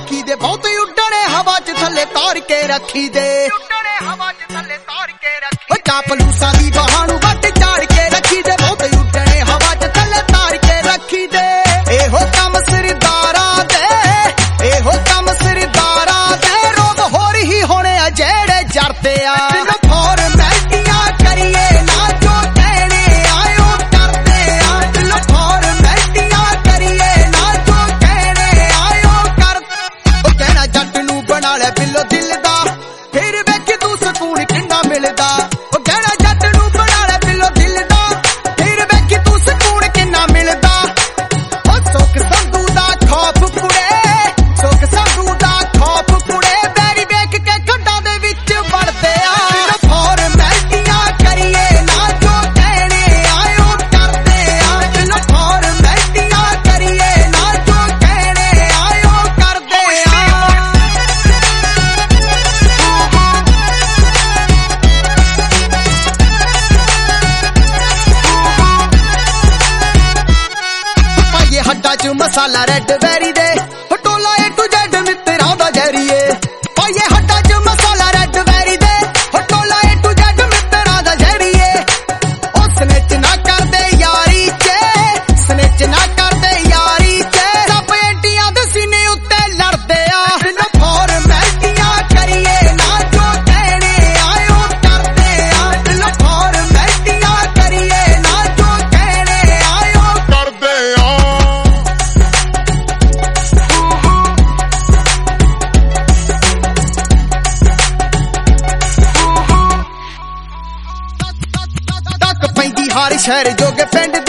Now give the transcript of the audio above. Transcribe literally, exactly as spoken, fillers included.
ਰੱਖੀ ਦੇ ਬਹੁਤ ਉੱਡਣੇ ਹਵਾ ਚ ਥੱਲੇ ਤਾਰ ਕੇ ਰੱਖੀ ਦੇ ਉੱਡਣੇ ਹਵਾ ਚ ਥੱਲੇ ਤਾਰ ਕੇ ਰੱਖੀ ਓ ਚਾਪਲੂਸਾਂ ਦੀ ਬਾਹਾਂ ਨੂੰ ਵੱਟ ਝਾੜ ਕੇ ਰੱਖੀ ਦੇ ਬਹੁਤ ਉੱਡਣੇ ਹਵਾ ਚ ਥੱਲੇ ਤਾਰ ਕੇ ਰੱਖੀ ਦੇ ਇਹੋ ਕੰਮ ਸਰਦਾਰਾਂ ਦੇ ਇਹੋ ਕੰਮ ਸਰਦਾਰਾਂ ਦੇ ਰੋਗ ਹੋਰ ਹੀ ਹੋਣੇ ਆ ਜਿਹੜੇ ਜਰਦੇ ਆ ਫਾਰਮੈਲਟੀਆਂ ਕਰੀਏ ਨਾ ਜੋ ਕਹਿਣੇ ਆਇਓ ਕਰਦੇ ਆ ਦਿਲੋਂ ਫਾਰਮੈਲਟੀਆਂ ਕਰੀਏ ਨਾ ਜੋ ਕਹਿਣੇ ਆਇਓ ਕਰ ਉਹ ਕਹਿਣਾ ਜੱਟ ਨੂੰ ਬਣਾ ਲੈ ਬਿੱਲੋ ਦਿਲ ਦਾ ਫਿਰ ਵੇਖ ਤੂੰ ਸਕੂਨ ਕਿੰਨਾ ਮਿਲਦਾ ਉਹ ਕਹਿਣਾ ਜੱਟ ਨੂੰ ਬਣਾ ਲੈ ਬਿੱਲੋ ਦਿਲ ਦਾ ਫਿਰ ਵੇਖ ਤੂੰ ਸਕੂਨ ਕਿੰਨਾ ਮਿਲਦਾ ਉਹ ਸੁੱਖ ਸੰਧੂ ਦਾ ਖੌਫ ਕੁੜੇ ਸੁੱਖ ਸੰਧੂ ਦਾ ਖੌਫ ਕੁੜੇ ਬੈਰੀ ਵੇਖ ਕੇ ਖੱਡਾਂ ਦੇ ਵਿੱਚ ਵੜਦੇ ਆ ਫਾਰਮੈਲਟੀਆਂ ਕਰੀਏ ਨਾ ਜੋ ਕਹਿਣੇ ਆਇਓ ਕਰਦੇ ਆ ਦਿਲੋਂ ਫਾਰਮੈਲਟੀਆਂ ਕਰੀਏ ਨਾ ਜੋ ਕਹਿਣੇ ਆਇਓ ਕਰਦੇ ਆ ਪਾਈਏ ਹੱਡਾਂ 'ਚ ਮਸਾਲਾ ਰੈੱਡ ਬੈਰੀ ਦੇ ਹਟੋਲਾ ਏ ਟੂ ਜੈਡ ਮਿੱਤਰਾਂ ਦਾ ਜੈਰੀਏ ਪਾਈਏ ਹੱਡਾਂ 'ਚ ਮਸਾਲਾ ਰੈੱਡ ਬੈਰੀ ਦੇ ਹਟੋਲਾ ਏ ਟੂ ਜੈਡ ਮਿੱਤਰਾਂ ਦਾ ਜੈਰੀਏ ਉਹ ਸਨਿਚ ਨਾ ਕਰਦੇ ਯਾਰੀ 'ਚ ਸਨਿਚ ਨਾ ਕਰਦੇ ਯਾਰੀ 'ਚ ਸਭ ਐਂਟੀਆਂ ਦੇ ਸੀਨੇ ਉੱਤੇ ਲੜਦੇ ਆ ਦਿਲੋਂ ਫਾਰਮੈਲਟੀਆਂ ਕਰੀਏ ਨਾ ਜੋ ਕਹਿਣੇ ਆਇਓ ਕਰਦੇ ਆ ਦਿਲੋਂ ਫਾਰਮੈਲਟੀਆਂ ਕਰੀਏ ਨਾ ਜੋ ਕਹਿਣੇ ਆਇਓ ਕਰਦੇ ਆ ਤੱਕ ਪੈਂਦੀ ਹਰ ਸ਼ਹਿਰ ਜੋਗੇ ਪਿੰਡ